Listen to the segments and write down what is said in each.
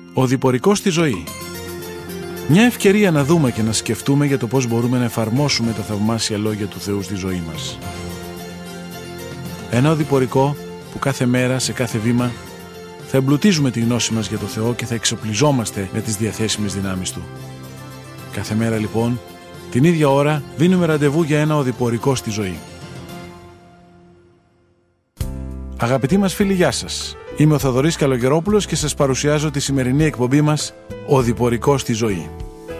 Ο διπορικός στη ζωή. Μια ευκαιρία να δούμε και να σκεφτούμε για το πώς μπορούμε να εφαρμόσουμε τα θαυμάσια λόγια του Θεού στη ζωή μας. Ένα οδηπορικό που κάθε μέρα, σε κάθε βήμα, θα εμπλουτίζουμε τη γνώση μας για το Θεό και θα εξοπλιζόμαστε με τις διαθέσιμες δυνάμεις Του. Κάθε μέρα λοιπόν, την ίδια ώρα, δίνουμε ραντεβού για ένα οδηπορικό στη ζωή. Αγαπητοί μας φίλοι, γεια σας. Είμαι ο Θοδωρής Καλογερόπουλος και σας παρουσιάζω τη σημερινή εκπομπή μας «Οδηπορικό στη ζωή».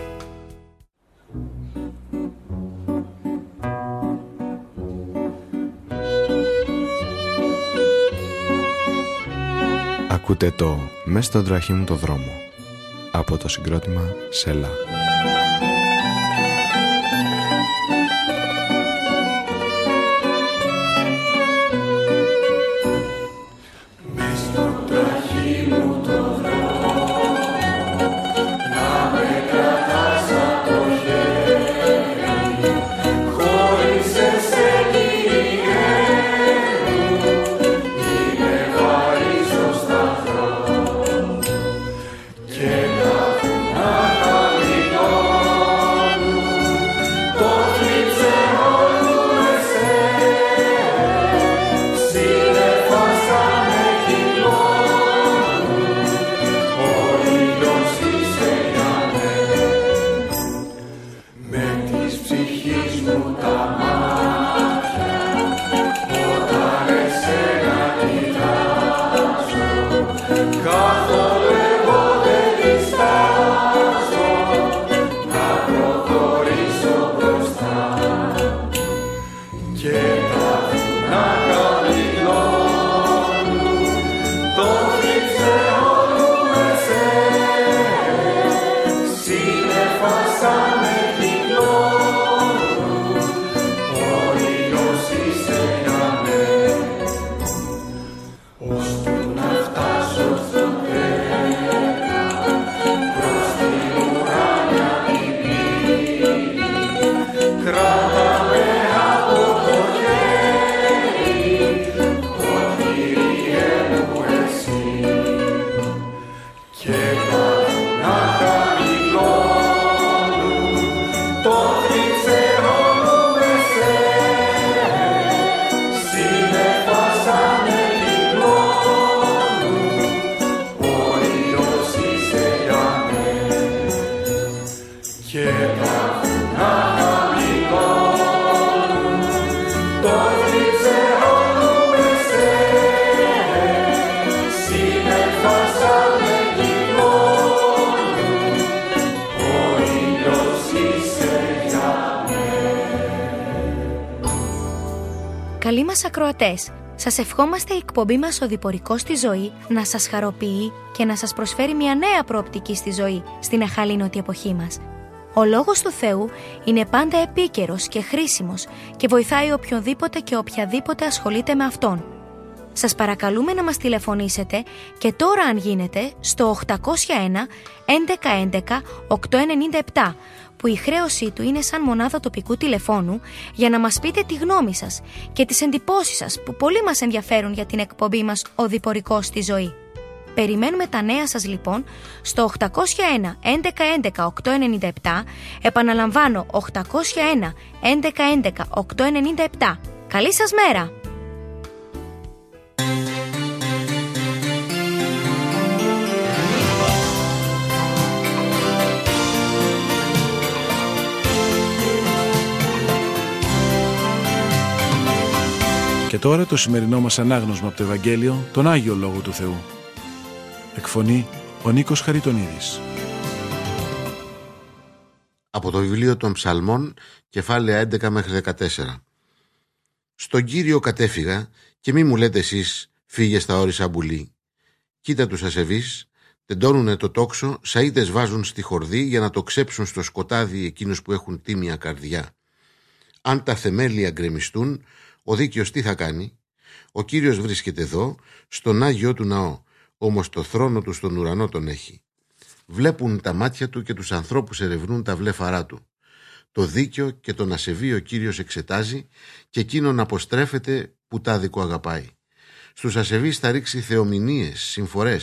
Ακούτε το «Μες στον τραχή μου το δρόμο» από το συγκρότημα Σέλα. Καλοί μας ακροατές, σας ευχόμαστε η εκπομπή μας «Οδηπορικό στη ζωή» να σας χαροποιεί και να σας προσφέρει μια νέα προοπτική στη ζωή στην αχαλήνωτη εποχή μας. Ο Λόγος του Θεού είναι πάντα επίκαιρος και χρήσιμος και βοηθάει οποιονδήποτε και οποιαδήποτε ασχολείται με Αυτόν. Σας παρακαλούμε να μας τηλεφωνήσετε και τώρα αν γίνεται στο 801 1111 897 που η χρέωσή του είναι σαν μονάδα τοπικού τηλεφώνου για να μας πείτε τη γνώμη σας και τις εντυπώσεις σας που πολύ μας ενδιαφέρουν για την εκπομπή μας «Οδηπορικό στη ζωή». Περιμένουμε τα νέα σας λοιπόν στο 801 1111 897, επαναλαμβάνω 801 1111 897. Καλή σας μέρα! Και τώρα το σημερινό μας ανάγνωσμα από το Ευαγγέλιο, τον Άγιο Λόγο του Θεού. Εκφωνεί ο Νίκος Χαριτονίδης. Από το βιβλίο των Ψαλμών, κεφάλαια 11 μέχρι 14. Στον Κύριο κατέφυγα και μη μου λέτε εσείς φύγε στα όρισα μπουλή. Κοίτα τους ασεβείς, τεντώνουνε το τόξο, σαΐτες βάζουν στη χορδή για να το ξέψουν στο σκοτάδι εκείνους που έχουν τίμια καρδιά. Αν τα θεμέλια γκρεμιστούν, ο δίκαιος τι θα κάνει? Ο Κύριος βρίσκεται εδώ, στον Άγιο του ναό, όμως το θρόνο του στον ουρανό τον έχει. Βλέπουν τα μάτια του και τους ανθρώπους ερευνούν τα βλέφαρά του. Το δίκαιο και τον ασεβή ο Κύριος εξετάζει και εκείνον αποστρέφεται που τάδικο αγαπάει. Στους ασεβείς θα ρίξει θεομηνίες, συμφορές,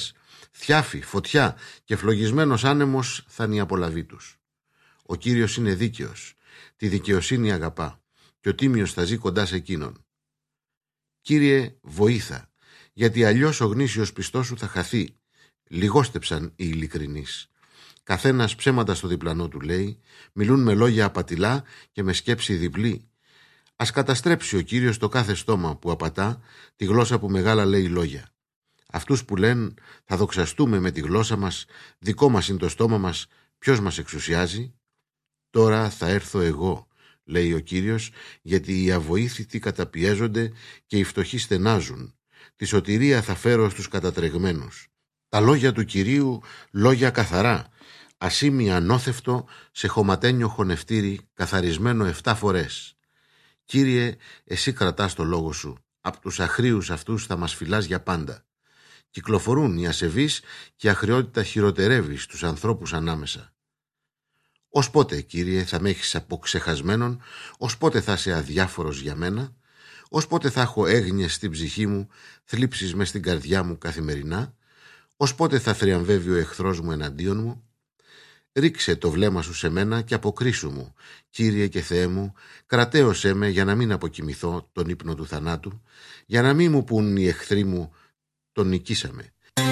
θιάφη, φωτιά και φλογισμένος άνεμος θα είναι η απολαβή τους. Ο Κύριος είναι δίκαιος, τη δικαιοσύνη αγαπά και ο τίμιος θα ζει κοντά σε εκείνον. Κύριε, βοήθα, γιατί αλλιώς ο γνήσιος πιστός σου θα χαθεί. Λιγόστεψαν οι ειλικρινείς. Καθένας ψέματα στο διπλανό του λέει, μιλούν με λόγια απατηλά και με σκέψη διπλή. Ας καταστρέψει ο Κύριος το κάθε στόμα που απατά, τη γλώσσα που μεγάλα λέει λόγια. Αυτούς που λένε θα δοξαστούμε με τη γλώσσα μας, δικό μας είναι το στόμα μας, ποιος μας εξουσιάζει? Τώρα θα έρθω εγώ, λέει ο Κύριος, γιατί οι αβοήθητοι καταπιέζονται και οι φτωχοί στενάζουν. Τη σωτηρία θα φέρω στους κατατρεγμένους. Τα λόγια του Κυρίου, λόγια καθαρά, ασήμι ανώθευτο σε χωματένιο χωνευτήρι, καθαρισμένο 7 φορές. Κύριε, εσύ κρατάς το λόγο σου, απ' τους αχρίους αυτούς θα μας φυλάς για πάντα. Κυκλοφορούν οι ασεβείς και η αχριότητα χειροτερεύει στους ανθρώπους ανάμεσα. Ως πότε, Κύριε, θα με έχεις αποξεχασμένον, ως πότε θα είσαι αδιάφορος για μένα, ως πότε θα έχω έγνοιες στην ψυχή μου, θλίψεις μες στην καρδιά μου καθημερινά, ως πότε θα θριαμβεύει ο εχθρός μου εναντίον μου? Ρίξε το βλέμμα σου σε μένα και αποκρίσου μου, Κύριε και Θεέ μου, κρατέωσέ με για να μην αποκοιμηθώ τον ύπνο του θανάτου, για να μην μου πουν οι εχθροί μου, τον νικήσαμε.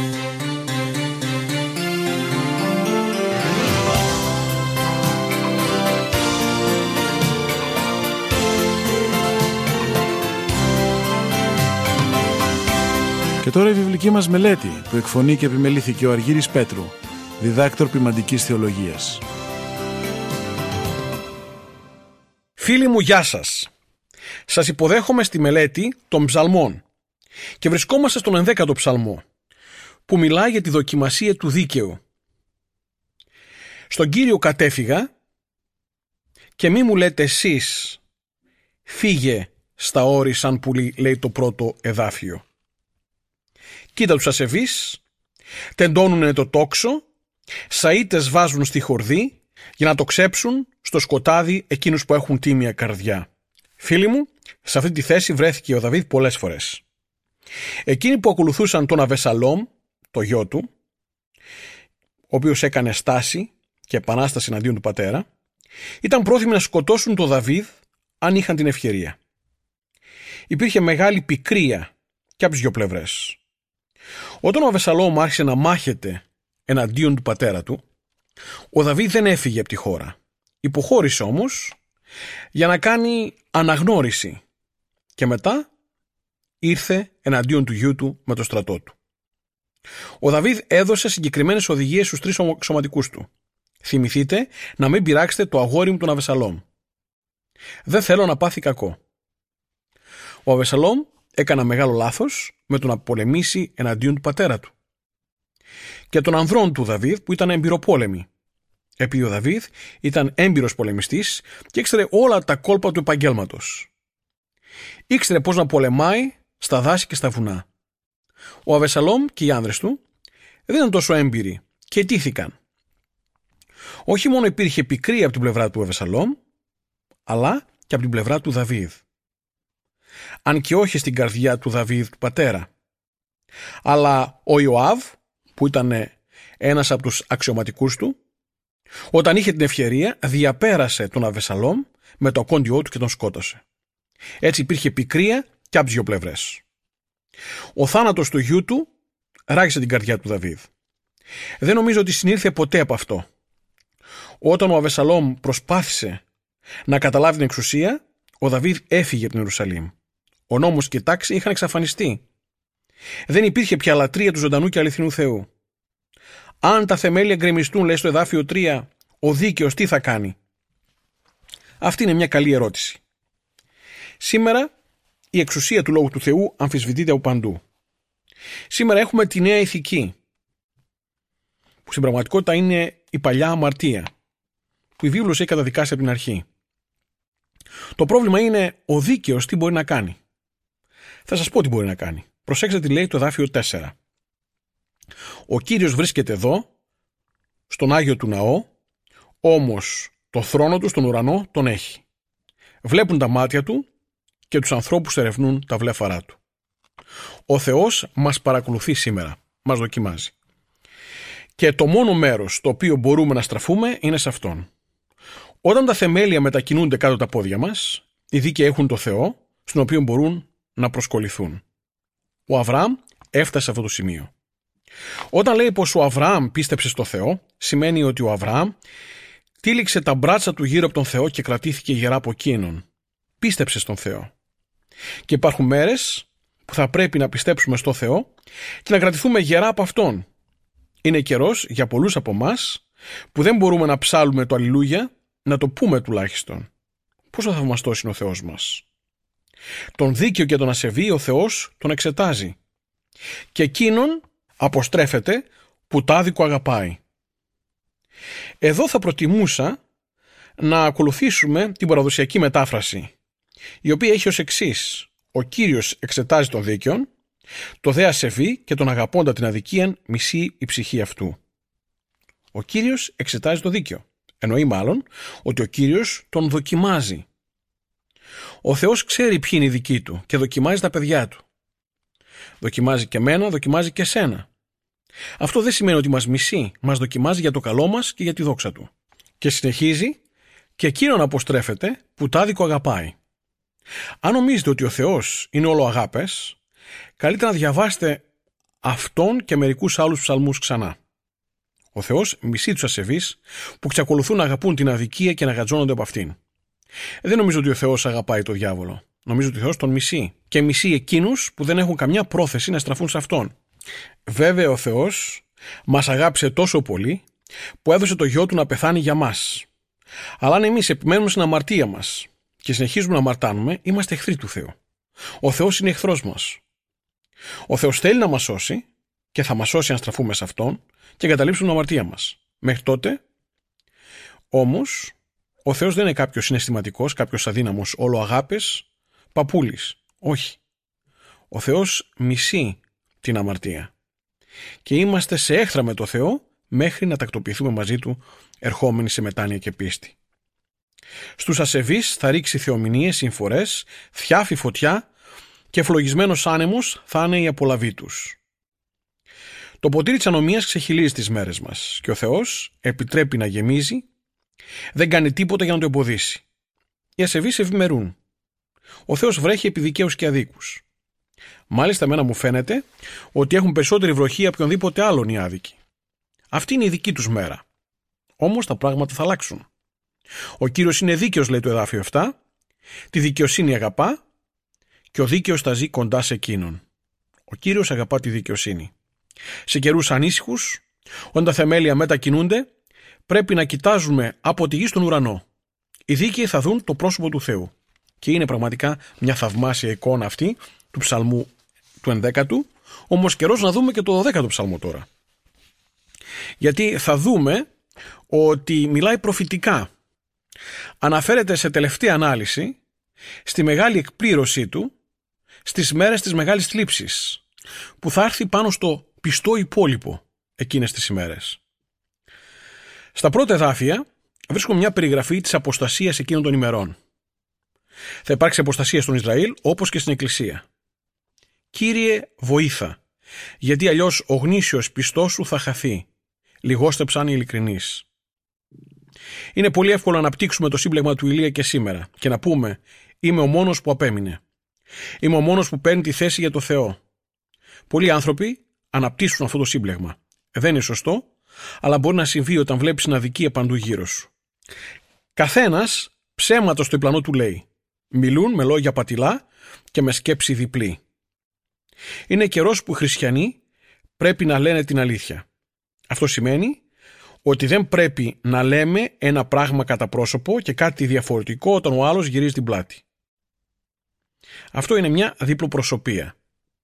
Και τώρα η βιβλική μας μελέτη που εκφωνεί και επιμελήθηκε ο Αργύρης Πέτρου, διδάκτορ ποιμαντικής θεολογίας. Φίλοι μου, γεια σας. Σας υποδέχομαι στη μελέτη των ψαλμών και βρισκόμαστε στον 11ο ψαλμό που μιλάει για τη δοκιμασία του δίκαιου. Στον Κύριο κατέφυγα και μη μου λέτε εσείς φύγε στα όρη σαν πουλί, λέει το πρώτο εδάφιο. Κοίτα τους ασεβείς, τεντώνουνε το τόξο, σαΐτες βάζουν στη χορδή για να το ξέψουν στο σκοτάδι εκείνους που έχουν τίμια καρδιά. Φίλοι μου, σε αυτή τη θέση βρέθηκε ο Δαβίδ πολλές φορές. Εκείνοι που ακολουθούσαν τον Αβεσαλόμ, το γιο του, ο οποίος έκανε στάση και επανάσταση εναντίον του πατέρα, ήταν πρόθυμοι να σκοτώσουν τον Δαβίδ αν είχαν την ευκαιρία. Υπήρχε μεγάλη πικρία και από τις δυο πλευρές. Όταν ο Αβεσαλόμ άρχισε να μάχεται εναντίον του πατέρα του, ο Δαβίδ δεν έφυγε από τη χώρα. Υποχώρησε όμως για να κάνει αναγνώριση και μετά ήρθε εναντίον του γιού του με το στρατό του. Ο Δαβίδ έδωσε συγκεκριμένες οδηγίες στους 3 αξιωματικούς του. Θυμηθείτε να μην πειράξετε το αγόρι μου τον Αβεσαλόμ. Δεν θέλω να πάθει κακό. Ο Αβεσαλόμ έκανε μεγάλο λάθος με το να πολεμήσει εναντίον του πατέρα του και των ανδρών του Δαβίδ που ήταν εμπειροπόλεμοι. Επειδή ο Δαβίδ ήταν έμπειρος πολεμιστής και ήξερε όλα τα κόλπα του επαγγέλματος. Ήξερε πώς να πολεμάει στα δάση και στα βουνά. Ο Αβεσαλόμ και οι άνδρες του δεν ήταν τόσο έμπειροι και αιτήθηκαν. Όχι μόνο υπήρχε πικρία από την πλευρά του Αβεσαλόμ, αλλά και από την πλευρά του Δαβίδ. Αν και όχι στην καρδιά του Δαβίδ του πατέρα. Αλλά ο Ιωάβ, που ήταν ένας από τους αξιωματικούς του, όταν είχε την ευκαιρία διαπέρασε τον Αβεσαλόμ με το ακόντιό του και τον σκότωσε. Έτσι υπήρχε πικρία και από τις 2 πλευρές. Ο θάνατος του γιού του ράγισε την καρδιά του Δαβίδ. Δεν νομίζω ότι συνήλθε ποτέ από αυτό. Όταν ο Αβεσαλόμ προσπάθησε να καταλάβει την εξουσία, ο Δαβίδ έφυγε από την Ιερουσαλήμ. Ο νόμος και η τάξη είχαν εξαφανιστεί. Δεν υπήρχε πια λατρεία του ζωντανού και αληθινού Θεού. Αν τα θεμέλια γκρεμιστούν, λέει στο εδάφιο 3, ο δίκαιος τι θα κάνει? Αυτή είναι μια καλή ερώτηση. Σήμερα η εξουσία του Λόγου του Θεού αμφισβητείται από παντού. Σήμερα έχουμε τη νέα ηθική, που στην πραγματικότητα είναι η παλιά αμαρτία, που η βίβλος έχει καταδικάσει από την αρχή. Το πρόβλημα είναι ο δίκαιος τι μπορεί να κάνει. Θα σας πω τι μπορεί να κάνει. Προσέξτε τι λέει το εδάφιο 4. Ο Κύριος βρίσκεται εδώ, στον Άγιο του Ναό, όμως το θρόνο του στον ουρανό τον έχει. Βλέπουν τα μάτια του και τους ανθρώπους ερευνούν τα βλέφαρά του. Ο Θεός μας παρακολουθεί σήμερα, μας δοκιμάζει. Και το μόνο μέρος το οποίο μπορούμε να στραφούμε είναι σε Αυτόν. Όταν τα θεμέλια μετακινούνται κάτω τα πόδια μας, οι δίκαιοι έχουν το Θεό, στον οποίο μπορούν να προσκοληθούν. Ο Αβραάμ έφτασε σε αυτό το σημείο. Όταν λέει πως ο Αβραάμ πίστεψε στο Θεό, σημαίνει ότι ο Αβραάμ τύλιξε τα μπράτσα του γύρω από τον Θεό και κρατήθηκε γερά από εκείνον. Πίστεψε στον Θεό. Και υπάρχουν μέρες που θα πρέπει να πιστέψουμε στο Θεό και να κρατηθούμε γερά από Αυτόν. Είναι καιρός για πολλούς από εμάς που δεν μπορούμε να ψάλουμε το αλληλούια, να το πούμε τουλάχιστον. Πόσο θαυμαστός είναι ο Θεός μας. Τον δίκαιο και τον ασεβή ο Θεός τον εξετάζει. Και εκείνον αποστρέφεται που τ' άδικο αγαπάει. Εδώ θα προτιμούσα να ακολουθήσουμε την παραδοσιακή μετάφραση, η οποία έχει ως εξής: ο Κύριος εξετάζει τον δίκαιον, το δε ασεβή και τον αγαπώντα την αδικίαν μισεί η ψυχή αυτού. Ο Κύριος εξετάζει το δίκαιο. Εννοεί μάλλον ότι ο Κύριος τον δοκιμάζει. Ο Θεός ξέρει ποιοι είναι οι δικοί του και δοκιμάζει τα παιδιά του. Δοκιμάζει και μένα, δοκιμάζει και σένα. Αυτό δεν σημαίνει ότι μας μισεί, μας δοκιμάζει για το καλό μας και για τη δόξα του. Και συνεχίζει: και εκείνον αποστρέφεται που τ' άδικο αγαπάει. Αν νομίζετε ότι ο Θεός είναι όλο αγάπες, καλύτερα να διαβάσετε αυτόν και μερικούς άλλους ψαλμούς ξανά. Ο Θεός μισεί τους ασεβείς που εξακολουθούν να αγαπούν την αδικία και να γατζώνονται από αυτήν. Δεν νομίζω ότι ο Θεός αγαπάει τον διάβολο. Νομίζω ότι ο Θεός τον μισεί και μισεί εκείνους που δεν έχουν καμιά πρόθεση να στραφούν σε Αυτόν. Βέβαια ο Θεός μας αγάπησε τόσο πολύ που έδωσε το γιο του να πεθάνει για μας. Αλλά αν εμείς επιμένουμε στην αμαρτία μας και συνεχίζουμε να αμαρτάνουμε, είμαστε εχθροί του Θεού. Ο Θεός είναι εχθρός μας. Ο Θεός θέλει να μας σώσει και θα μας σώσει αν στραφούμε σε Αυτόν και εγκαταλείψουμε την αμαρτία μας. Μέχρι τότε, όμως, ο Θεός δεν είναι κάποιος συναισθηματικός, κάποιος αδύναμος, όλο αγάπες, παππούλης. Όχι. Ο Θεός μισεί την αμαρτία. Και είμαστε σε έχθρα με το Θεό μέχρι να τακτοποιηθούμε μαζί Του, ερχόμενοι σε μετάνοια και πίστη. Στους ασεβείς θα ρίξει θεομηνίες, συμφορές, θιάφη φωτιά και ευλογισμένος άνεμος θα είναι η απολαβή τους. Το ποτήρι της ανομίας ξεχυλίζει τις μέρες μας και ο Θεός επιτρέπει να γεμίζει, δεν κάνει τίποτα για να το εμποδίσει. Οι ασεβείς ευημερούν. Ο Θεός βρέχει επί δικαίους και αδίκους. Μάλιστα, εμένα μου φαίνεται ότι έχουν περισσότερη βροχή από οποιονδήποτε άλλον οι άδικοι. Αυτή είναι η δική τους μέρα. Όμως τα πράγματα θα αλλάξουν. Ο Κύριος είναι δίκαιος, λέει το εδάφιο 7, τη δικαιοσύνη αγαπά και ο δίκαιος θα ζει κοντά σε εκείνον. Ο Κύριος αγαπά τη δικαιοσύνη. Σε καιρούς ανήσυχους, όταν τα θεμέλια μετακινούνται, πρέπει να κοιτάζουμε από τη γη στον ουρανό. Οι δίκαιοι θα δουν το πρόσωπο του Θεού. Και είναι πραγματικά μια θαυμάσια εικόνα αυτή του ψαλμού του 11ου, όμως καιρός να δούμε και το 12ο ψαλμό τώρα. Γιατί θα δούμε ότι μιλάει προφητικά. Αναφέρεται σε τελευταία ανάλυση στη μεγάλη εκπλήρωσή του στις μέρες της μεγάλης θλίψης που θα έρθει πάνω στο πιστό υπόλοιπο εκείνες τις ημέρες. Στα πρώτα εδάφια βρίσκουμε μια περιγραφή της αποστασίας εκείνων των ημερών. Θα υπάρξει αποστασία στον Ισραήλ όπως και στην Εκκλησία. Κύριε, βοήθα, γιατί αλλιώς ο γνήσιος πιστός σου θα χαθεί. Λιγόστεψαν οι ειλικρινείς. Είναι πολύ εύκολο να αναπτύξουμε το σύμπλεγμα του Ηλία και σήμερα και να πούμε: είμαι ο μόνος που απέμεινε. Είμαι ο μόνος που παίρνει τη θέση για το Θεό. Πολλοί άνθρωποι αναπτύσσουν αυτό το σύμπλεγμα. Δεν είναι σωστό, αλλά μπορεί να συμβεί όταν βλέπεις την αδικία παντού γύρω σου. Καθένας ψέματα στο διπλανό του λέει. Μιλούν με λόγια πατηλά και με σκέψη διπλή. Είναι καιρός που οι χριστιανοί πρέπει να λένε την αλήθεια. Αυτό σημαίνει ότι δεν πρέπει να λέμε ένα πράγμα κατά πρόσωπο και κάτι διαφορετικό όταν ο άλλος γυρίζει την πλάτη. Αυτό είναι μια διπλοπροσωπία.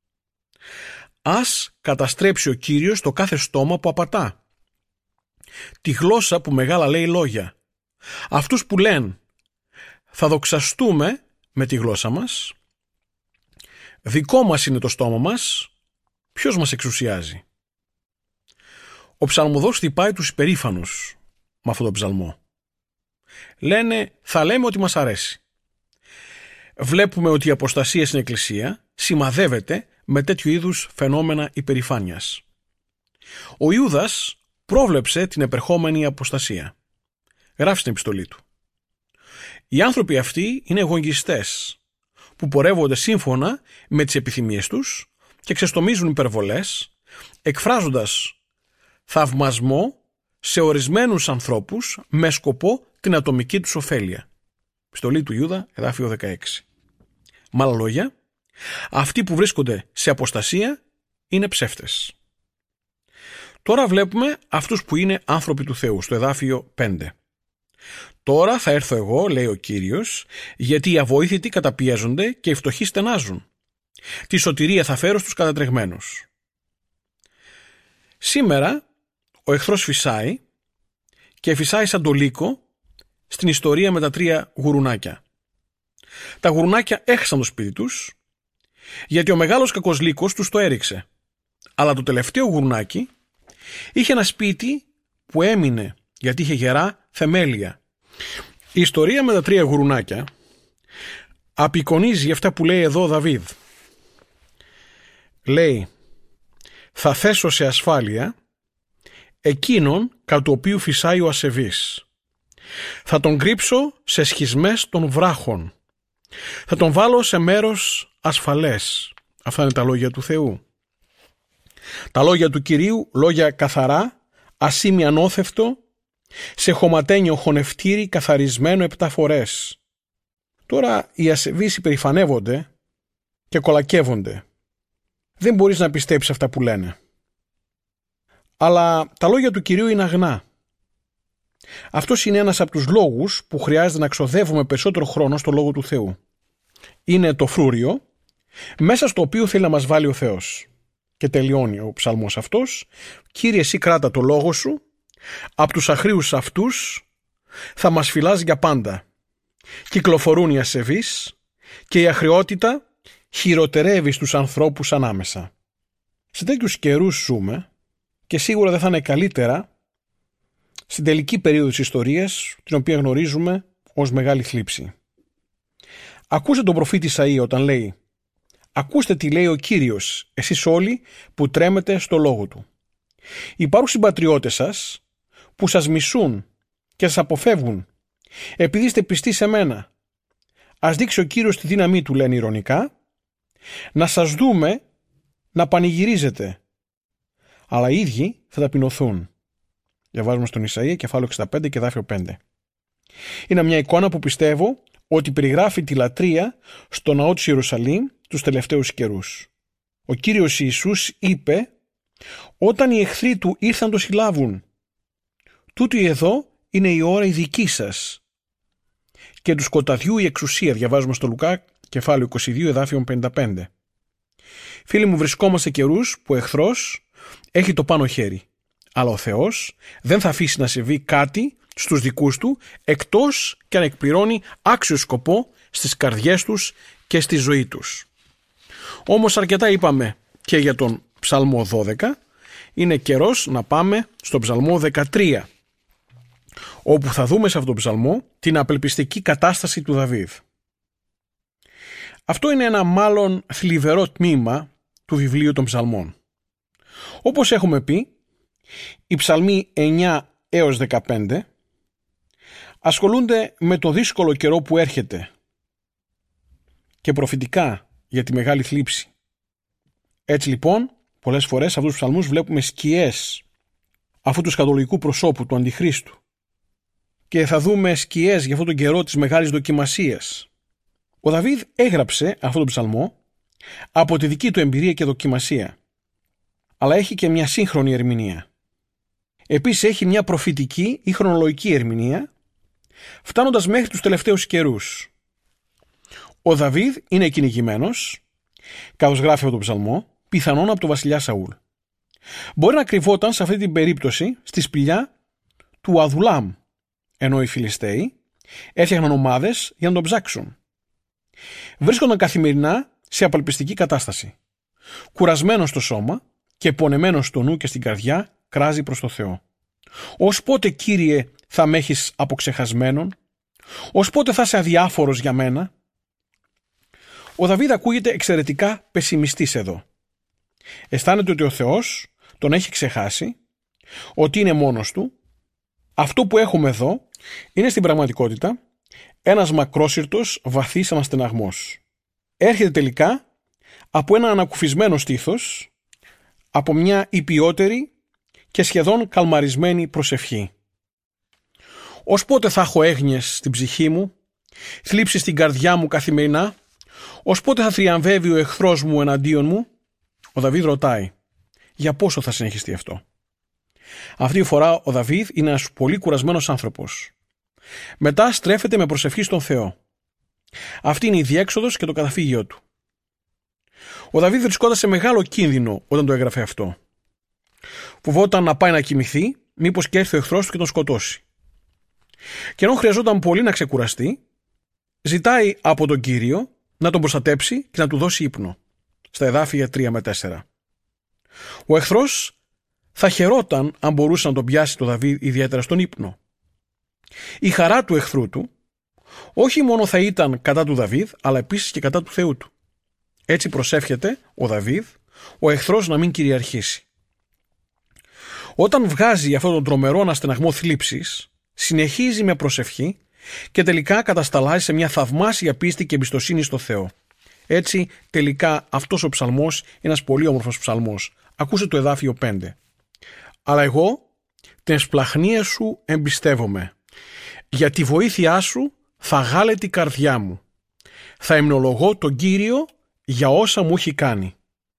Ας καταστρέψει ο Κύριος το κάθε στόμα που απατά. Τη γλώσσα που μεγάλα λέει λόγια. Αυτούς που λένε θα δοξαστούμε με τη γλώσσα μας. Δικό μας είναι το στόμα μας. Ποιος μας εξουσιάζει? Ο ψαλμοδός χτυπάει τους υπερήφανους με αυτόν τον ψαλμό. Λένε, θα λέμε ότι μας αρέσει. Βλέπουμε ότι η αποστασία στην Εκκλησία σημαδεύεται με τέτοιου είδους φαινόμενα υπερηφάνειας. Ο Ιούδας πρόβλεψε την επερχόμενη αποστασία. Γράφει στην επιστολή του: οι άνθρωποι αυτοί είναι εγωιστές που πορεύονται σύμφωνα με τις επιθυμίες τους και ξεστομίζουν υπερβολές, εκφράζοντας θαυμασμό σε ορισμένους ανθρώπους με σκοπό την ατομική τους ωφέλεια. Επιστολή του Ιούδα, εδάφιο 16. Με άλλα λόγια, αυτοί που βρίσκονται σε αποστασία είναι ψεύτες. Τώρα βλέπουμε αυτούς που είναι άνθρωποι του Θεού, στο εδάφιο 5. Τώρα θα έρθω εγώ, λέει ο Κύριος, γιατί οι αβοήθητοι καταπιέζονται και οι φτωχοί στενάζουν. Τη σωτηρία θα φέρω στους κατατρεγμένους. Σήμερα ο εχθρός φυσάει και φυσάει σαν το λύκο στην ιστορία με τα 3 γουρουνάκια. Τα γουρουνάκια έχασαν το σπίτι τους γιατί ο μεγάλος κακός λύκος τους το έριξε. Αλλά το τελευταίο γουρουνάκι είχε ένα σπίτι που έμεινε γιατί είχε γερά θεμέλια. Η ιστορία με τα 3 γουρουνάκια απεικονίζει αυτά που λέει εδώ ο Δαβίδ. Λέει: θα θέσω σε ασφάλεια εκείνον κατ' του οποίου φυσάει ο ασεβής. Θα τον κρύψω σε σχισμές των βράχων. Θα τον βάλω σε μέρος ασφαλές. Αυτά είναι τα λόγια του Θεού. Τα λόγια του Κυρίου, λόγια καθαρά, ασήμι ανώθευτο, σε χωματένιο χωνευτήρι καθαρισμένο 7 φορές. Τώρα οι ασεβείς υπερηφανεύονται και κολακεύονται. Δεν μπορείς να πιστέψεις αυτά που λένε. Αλλά τα λόγια του Κυρίου είναι αγνά. Αυτός είναι ένας από τους λόγους που χρειάζεται να ξοδεύουμε περισσότερο χρόνο στο Λόγο του Θεού. Είναι το φρούριο μέσα στο οποίο θέλει να μας βάλει ο Θεός. Και τελειώνει ο ψαλμός αυτός: Κύριε, εσύ κράτα το λόγο σου, από τους αχρίους αυτούς θα μας φυλάς για πάντα. Κυκλοφορούν οι ασεβείς και η αχριότητα χειροτερεύει στους ανθρώπους ανάμεσα. Σε τέτοιους καιρούς ζούμε και σίγουρα δεν θα είναι καλύτερα στην τελική περίοδο της ιστορίας, την οποία γνωρίζουμε ως μεγάλη θλίψη. Ακούστε τον προφήτη Ισαΐα όταν λέει: ακούστε τι λέει ο Κύριος, εσείς όλοι που τρέμετε στο λόγο του. Υπάρχουν συμπατριώτες σας που σας μισούν και σας αποφεύγουν επειδή είστε πιστοί σε μένα. Ας δείξει ο Κύριος τη δύναμή του, λένε ειρωνικά, να σας δούμε να πανηγυρίζετε, αλλά οι ίδιοι θα ταπεινωθούν. Διαβάζουμε στον Ισαΐα, κεφάλαιο 65 και εδάφιο 5. Είναι μια εικόνα που πιστεύω ότι περιγράφει τη λατρεία στο ναό της Ιερουσαλήμ τους τελευταίους καιρούς. Ο Κύριος Ιησούς είπε: όταν οι εχθροί του ήρθαν να το συλλάβουν, τούτη εδώ είναι η ώρα η δική σας. Και του σκοταδιού η εξουσία. Διαβάζουμε στο Λουκά, κεφάλαιο 22, εδάφιο 55. Φίλοι μου, βρισκόμαστε καιρούς που ο εχθρός έχει το πάνω χέρι. Αλλά ο Θεός δεν θα αφήσει να συμβεί κάτι στους δικούς του, εκτός και να εκπληρώνει άξιο σκοπό στις καρδιές τους και στη ζωή τους. Όμως αρκετά είπαμε και για τον Ψαλμό 12, είναι καιρός να πάμε στον Ψαλμό 13, όπου θα δούμε σε αυτόν τον Ψαλμό την απελπιστική κατάσταση του Δαβίδ. Αυτό είναι ένα μάλλον θλιβερό τμήμα του βιβλίου των Ψαλμών. Όπως έχουμε πει, οι Ψαλμοί 9 έως 15 ασχολούνται με το δύσκολο καιρό που έρχεται και προφητικά για τη μεγάλη θλίψη. Έτσι λοιπόν, πολλές φορές σε αυτούς τους ψαλμούς βλέπουμε σκιές αυτού του σκατολογικού προσώπου, του Αντιχρίστου, και θα δούμε σκιές για αυτόν τον καιρό της μεγάλης δοκιμασίας. Ο Δαβίδ έγραψε αυτόν τον ψαλμό από τη δική του εμπειρία και δοκιμασία, αλλά έχει και μια σύγχρονη ερμηνεία. Επίσης έχει μια προφητική ή χρονολογική ερμηνεία, φτάνοντας μέχρι τους τελευταίους καιρούς. Ο Δαβίδ είναι κυνηγημένος, καθώς γράφει αυτόν τον ψαλμό, πιθανόν από τον βασιλιά Σαούλ. Μπορεί να κρυβόταν σε αυτή την περίπτωση στη σπηλιά του Αδουλάμ, ενώ οι Φιλιστέοι έφτιαχναν ομάδες για να τον ψάξουν. Βρίσκονταν καθημερινά σε απελπιστική κατάσταση. Κουρασμένος στο σώμα και πονεμένος στο νου και στην καρδιά, κράζει προς το Θεό. Ως πότε, Κύριε, θα με έχεις αποξεχασμένον? Ως πότε θα είσαι αδιάφορος για μένα? Ο Δαβίδ ακούγεται εξαιρετικά πεσημιστής εδώ. Αισθάνεται ότι ο Θεός τον έχει ξεχάσει, ότι είναι μόνος του, αυτό που έχουμε εδώ είναι στην πραγματικότητα ένας μακρόσυρτος βαθύς αναστεναγμός. Έρχεται τελικά από ένα ανακουφισμένο στήθος, από μια υπιότερη και σχεδόν καλμαρισμένη προσευχή. Ως πότε θα έχω έγνοιες στην ψυχή μου, θλίψεις στην καρδιά μου καθημερινά, ως πότε θα θριαμβεύει ο εχθρός μου εναντίον μου? Ο Δαβίδ ρωτάει, για πόσο θα συνεχιστεί αυτό? Αυτή τη φορά ο Δαβίδ είναι ένας πολύ κουρασμένος άνθρωπος. Μετά στρέφεται με προσευχή στον Θεό. Αυτή είναι η διέξοδος και το καταφύγιο του. Ο Δαβίδ βρισκόταν σε μεγάλο κίνδυνο όταν το έγραφε αυτό. Φοβόταν να πάει να κοιμηθεί, μήπως και έρθει ο εχθρός του και τον σκοτώσει. Και ενώ χρειαζόταν πολύ να ξεκουραστεί, ζητάει από τον Κύριο να τον προστατέψει και να του δώσει ύπνο. Στα εδάφια 3 με 4. Ο εχθρός θα χαιρόταν αν μπορούσε να τον πιάσει το Δαβίδ ιδιαίτερα στον ύπνο. Η χαρά του εχθρού του όχι μόνο θα ήταν κατά του Δαβίδ, αλλά επίσης και κατά του Θεού του. Έτσι προσεύχεται ο Δαβίδ ο εχθρός να μην κυριαρχήσει. Όταν βγάζει αυτόν τον τρομερό αναστεναγμό θλίψης, συνεχίζει με προσευχή και τελικά κατασταλάζει σε μια θαυμάσια πίστη και εμπιστοσύνη στο Θεό. Έτσι τελικά αυτός ο ψαλμός είναι ένας πολύ όμορφος ψαλμός. Ακούσε το εδάφιο 5. Αλλά εγώ την εσπλαχνία σου εμπιστεύομαι. Για τη βοήθειά σου θα γάλεται η καρδιά μου. Θα υμνολογώ τον Κύριο για όσα μου έχει κάνει.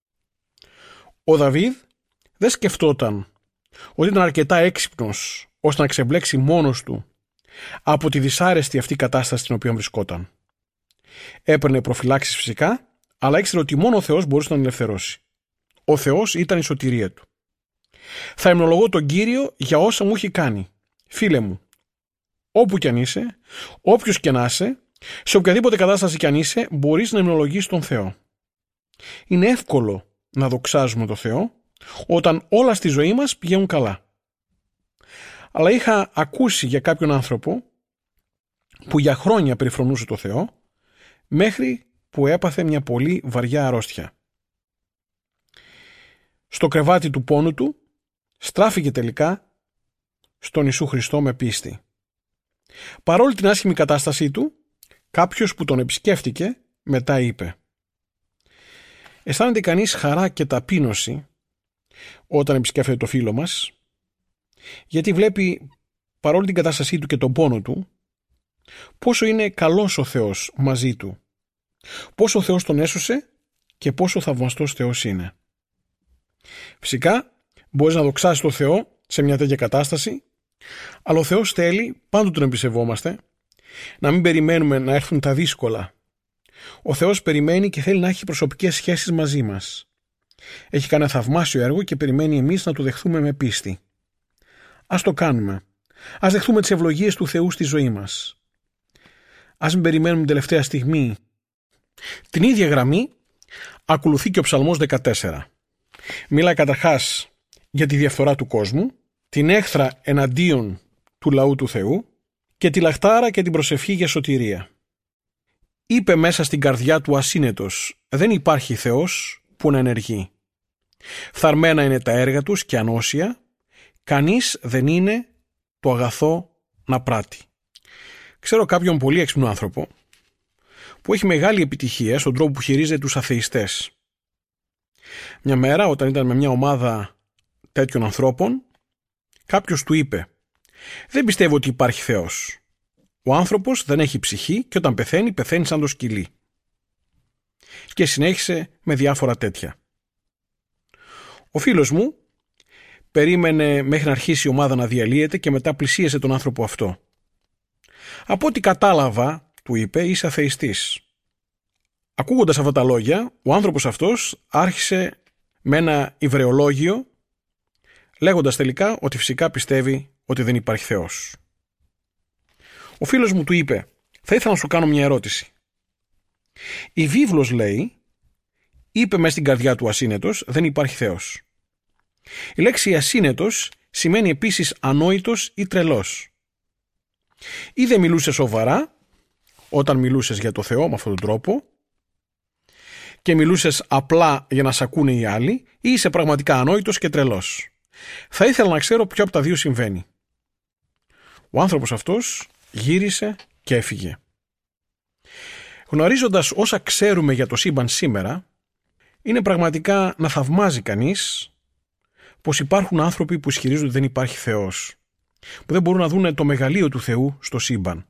Ο Δαβίδ δεν σκεφτόταν ότι ήταν αρκετά έξυπνος ώστε να ξεμπλέξει μόνος του από τη δυσάρεστη αυτή κατάσταση στην οποία βρισκόταν. Έπαιρνε προφυλάξεις φυσικά, αλλά ήξερε ότι μόνο ο Θεός μπορούσε να τον ελευθερώσει. Ο Θεός ήταν η σωτηρία του. Θα υμνολογώ τον Κύριο για όσα μου έχει κάνει. Φίλε μου, όπου κι αν είσαι, όποιος κι αν είσαι, σε οποιαδήποτε κατάσταση κι αν είσαι, μπορείς να υμνολογείς τον Θεό. Είναι εύκολο να δοξάζουμε τον Θεό όταν όλα στη ζωή μας πηγαίνουν καλά. Αλλά είχα ακούσει για κάποιον άνθρωπο που για χρόνια περιφρονούσε τον Θεό, μέχρι που έπαθε μια πολύ βαριά αρρώστια. Στο κρεβάτι του πόνου του στράφηκε τελικά στον Ιησού Χριστό με πίστη. Παρόλη την άσχημη κατάστασή του, κάποιος που τον επισκέφτηκε μετά είπε: αισθάνεται κανείς χαρά και ταπείνωση όταν επισκέφτεται το φίλο μας, γιατί βλέπει παρόλη την κατάστασή του και τον πόνο του πόσο είναι καλός ο Θεός μαζί του, πόσο ο Θεός τον έσωσε και πόσο θαυμαστός Θεός είναι. Φυσικά μπορείς να δοξάσεις τον Θεό σε μια τέτοια κατάσταση, αλλά ο Θεός θέλει πάντοτε να εμπιστευόμαστε, να μην περιμένουμε να έρθουν τα δύσκολα. Ο Θεός περιμένει και θέλει να έχει προσωπικές σχέσεις μαζί μας. Έχει κάνει ένα θαυμάσιο έργο και περιμένει εμείς να το δεχθούμε με πίστη. Ας το κάνουμε. Ας δεχθούμε τις ευλογίες του Θεού στη ζωή μας. Ας μην περιμένουμε την τελευταία στιγμή. Την ίδια γραμμή ακολουθεί και ο Ψαλμός 14. Μιλάει καταρχάς για τη διαφθορά του κόσμου, την έχθρα εναντίον του λαού του Θεού και τη λαχτάρα και την προσευχή για σωτηρία. Είπε μέσα στην καρδιά του ασύνετος: δεν υπάρχει Θεός που να ενεργεί. Φθαρμένα είναι τα έργα τους και ανώσια, κανείς δεν είναι το αγαθό να πράττει. Ξέρω κάποιον πολύ έξυπνο άνθρωπο που έχει μεγάλη επιτυχία στον τρόπο που χειρίζεται τους αθεϊστές. Μια μέρα, όταν ήταν με μια ομάδα τέτοιων ανθρώπων, κάποιος του είπε: δεν πιστεύω ότι υπάρχει Θεός. Ο άνθρωπος δεν έχει ψυχή και όταν πεθαίνει, πεθαίνει σαν το σκυλί. Και συνέχισε με διάφορα τέτοια. Ο φίλος μου περίμενε μέχρι να αρχίσει η ομάδα να διαλύεται και μετά πλησίασε τον άνθρωπο αυτό. Από ό,τι κατάλαβα, του είπε, είσαι αθεϊστής. Ακούγοντας αυτά τα λόγια, ο άνθρωπος αυτός άρχισε με ένα ηβραιολόγιο, λέγοντας τελικά ότι φυσικά πιστεύει ότι δεν υπάρχει Θεός. Ο φίλος μου του είπε: θα ήθελα να σου κάνω μια ερώτηση. Η βίβλος λέει, είπε μες στην καρδιά του ασύνετος, δεν υπάρχει Θεός. Η λέξη ασύνετος σημαίνει επίσης ανόητος ή τρελός. Ή δεν μιλούσες σοβαρά όταν μιλούσες για το Θεό με αυτόν τον τρόπο και μιλούσες απλά για να σ' ακούνε οι άλλοι, ή είσαι πραγματικά ανόητος και τρελός. Θα ήθελα να ξέρω ποιο από τα δύο συμβαίνει. Ο άνθρωπος αυτός γύρισε και έφυγε. Γνωρίζοντας όσα ξέρουμε για το σύμπαν σήμερα, είναι πραγματικά να θαυμάζει κανείς πως υπάρχουν άνθρωποι που ισχυρίζονται ότι δεν υπάρχει Θεός, που δεν μπορούν να δουν το μεγαλείο του Θεού στο σύμπαν.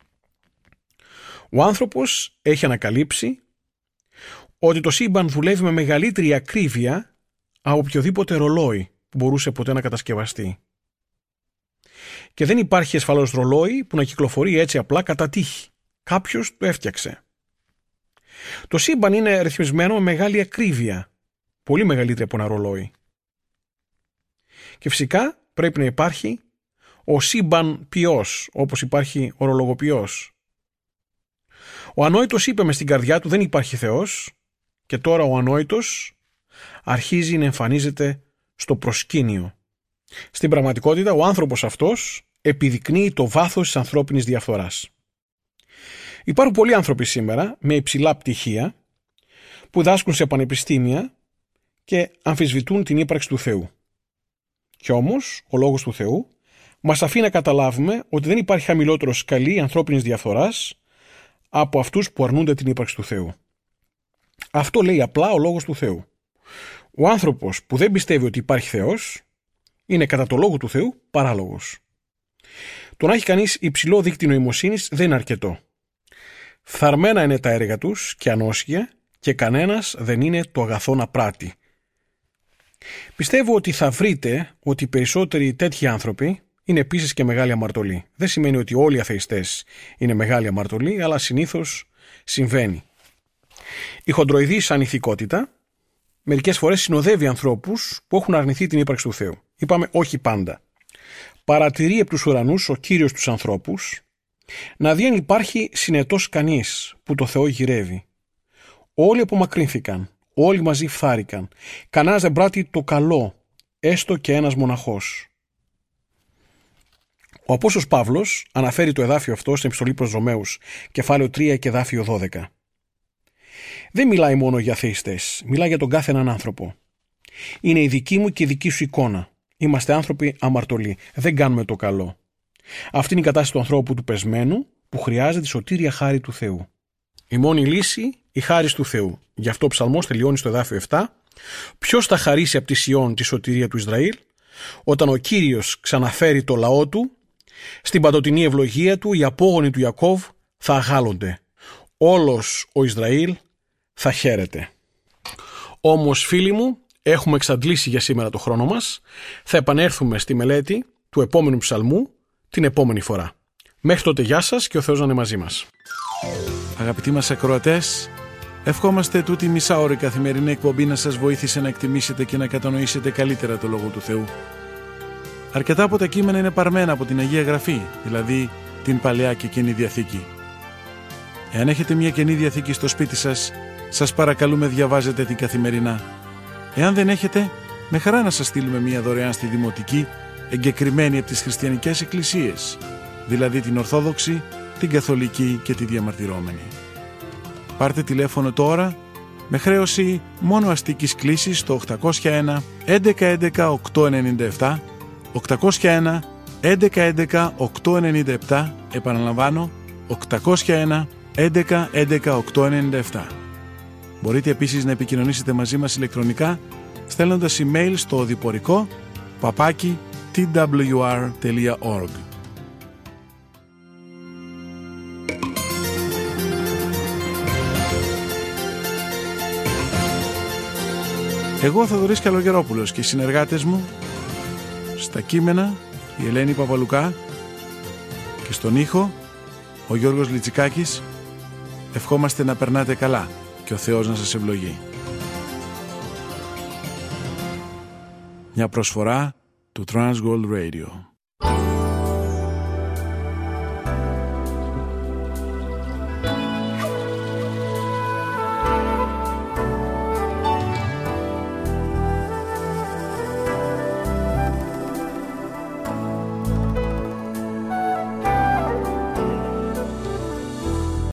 Ο άνθρωπος έχει ανακαλύψει ότι το σύμπαν δουλεύει με μεγαλύτερη ακρίβεια από οποιοδήποτε ρολόι που μπορούσε ποτέ να κατασκευαστεί. Και δεν υπάρχει ασφαλώς ρολόι που να κυκλοφορεί έτσι απλά κατά τύχη. Κάποιος το έφτιαξε. Το σύμπαν είναι ρυθμισμένο με μεγάλη ακρίβεια, πολύ μεγαλύτερη από ένα ρολόι. Και φυσικά πρέπει να υπάρχει ο σύμπαν ποιός, όπως υπάρχει ο ρολογοποιός. Ο ανόητος είπε μες στην καρδιά του δεν υπάρχει Θεός, και τώρα ο ανόητος αρχίζει να εμφανίζεται στο προσκήνιο. Στην πραγματικότητα ο άνθρωπος αυτός επιδεικνύει το βάθος της ανθρώπινης διαφθοράς. Υπάρχουν πολλοί άνθρωποι σήμερα με υψηλά πτυχία που δάσκουν σε πανεπιστήμια και αμφισβητούν την ύπαρξη του Θεού. Κι όμως ο λόγος του Θεού μας αφήνει να καταλάβουμε ότι δεν υπάρχει χαμηλότερο σκαλί ανθρώπινης διαφθοράς από αυτούς που αρνούνται την ύπαρξη του Θεού. Αυτό λέει απλά ο λόγος του Θεού. Ο άνθρωπος που δεν πιστεύει ότι υπάρχει Θεός είναι κατά το λόγο του Θεού παράλογος. Το να έχει κανείς υψηλό δείκτη νοημοσύνης δεν είναι αρκετό. Φθαρμένα είναι τα έργα τους και ανώσχια και κανένας δεν είναι το αγαθό να πράττει. Πιστεύω ότι θα βρείτε ότι οι περισσότεροι τέτοιοι άνθρωποι είναι επίσης και μεγάλη αμαρτωλοί. Δεν σημαίνει ότι όλοι οι αθεϊστές είναι μεγάλη αμαρτωλοί, αλλά συνήθως συμβαίνει. Η χοντροειδής ανηθικότητα μερικές φορές συνοδεύει ανθρώπους που έχουν αρνηθεί την ύπαρξη του Θεού. Είπαμε όχι πάντα. Παρατηρεί επ' τους ουρανούς ο Κύριος τους ανθρώπους να δει αν υπάρχει συνετός κανείς που το Θεό γυρεύει. Όλοι απομακρύνθηκαν, όλοι μαζί φθάρηκαν. Κανένας δεν πράττει το καλό, έστω και ένας μοναχός. Ο Απόστολος Παύλος αναφέρει το εδάφιο αυτό στην επιστολή προς Ρωμαίους, κεφάλαιο 3 και εδάφιο 12. Δεν μιλάει μόνο για αθεϊστές, μιλάει για τον κάθε έναν άνθρωπο. Είναι η δική μου και η δική σου εικόνα. Είμαστε άνθρωποι αμαρτωλοί, δεν κάνουμε το καλό. Αυτή είναι η κατάσταση του ανθρώπου του πεσμένου που χρειάζεται τη σωτήρια χάρη του Θεού. Η μόνη λύση, η χάρις του Θεού. Γι' αυτό ο ψαλμός τελειώνει στο εδάφιο 7. Ποιος θα χαρίσει από τη Σιών τη σωτηρία του Ισραήλ, όταν ο Κύριος ξαναφέρει το λαό του, στην παντοτινή ευλογία του οι απόγονοι του Ιακώβ θα αγάλλονται. Όλος ο Ισραήλ θα χαίρεται. Όμως φίλοι μου, έχουμε εξαντλήσει για σήμερα το χρόνο μας. Θα επανέλθουμε στη μελέτη του επόμενου ψαλμού την επόμενη φορά. Μέχρι τότε γεια σας και ο Θεός να είναι μαζί μας. Αγαπητοί μας ακροατές, ευχόμαστε τούτη μισάωρη καθημερινή εκπομπή να σας βοήθησε να εκτιμήσετε και να κατανοήσετε καλύτερα το Λόγο του Θεού. Αρκετά από τα κείμενα είναι παρμένα από την Αγία Γραφή, δηλαδή την Παλαιά και Καινή Διαθήκη. Εάν έχετε μια Καινή Διαθήκη στο σπίτι σας, σας παρακαλούμε διαβάζετε την καθημερινά. Εάν δεν έχετε, με χαρά να σας στείλουμε μια δωρεάν στη Δημοτική, εγκεκριμένη από τις χριστιανικές εκκλησίες, δηλαδή την Ορθόδοξη, την Καθολική και τη Διαμαρτυρόμενη. Πάρτε τηλέφωνο τώρα με χρέωση μόνο αστικής κλήσης στο 801 1111 897, 801 1111 897, επαναλαμβάνω 801 1111 897. Μπορείτε επίσης να επικοινωνήσετε μαζί μας ηλεκτρονικά στέλνοντας email στο οδηπορικό @twr.org. Εγώ, Θοδωρής Καλογερόπουλος, και οι συνεργάτες μου στα κείμενα η Ελένη Παπαλουκά και στον ήχο ο Γιώργος Λιτσικάκης, ευχόμαστε να περνάτε καλά και ο Θεός να σας ευλογεί. Μια προσφορά του Transworld Radio.